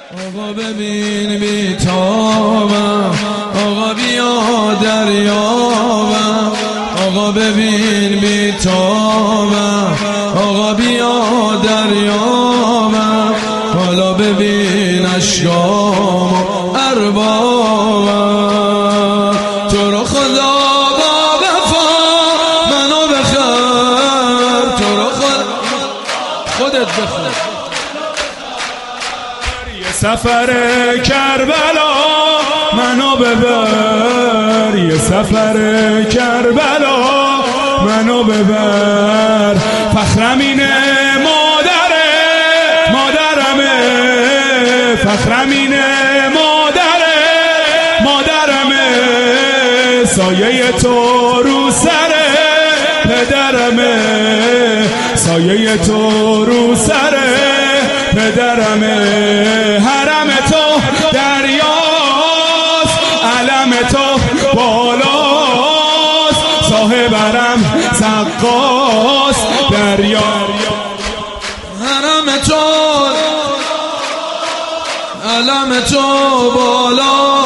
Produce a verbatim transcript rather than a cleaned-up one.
آقا ببین بیتابم، آقا بیا دریابم، آقا ببین بیتابم، آقا بیا دریابم، حالا ببین اشکام اربابم. تو رو خدا با وفا منو بخر، تو رو خدا خودت بخر. سفر کربلا منو ببر، یه سفر کربلا منو ببر. فخرم اینه مادره، مادرمه، فخرم اینه مادره، مادرمه. سایه تو رو سره پدرمه، سایه تو رو سره پدرمه. حرم تو دریاست، علم تو بالاست، صاحبرم سقاست دریا. حرم تو علم تو بالاست،